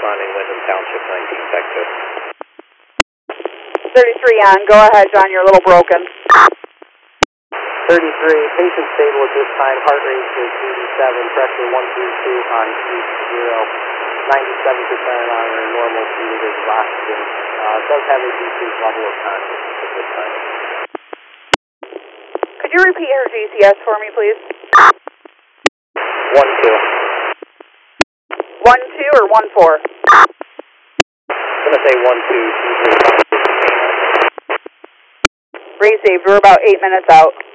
responding Wyndham Township 19 Texas. 33 on, go ahead John, you're a little broken. 33, patient stable at this time, heart rate is 87, pressure 132 on each 0, 97% on our normal meters of oxygen. Does have a decreased level of consciousness at this time. Could you repeat her GCS for me, please? 1-2. 1-2 or 1-4? I'm going to say 1-2. Received, we're about 8 minutes out.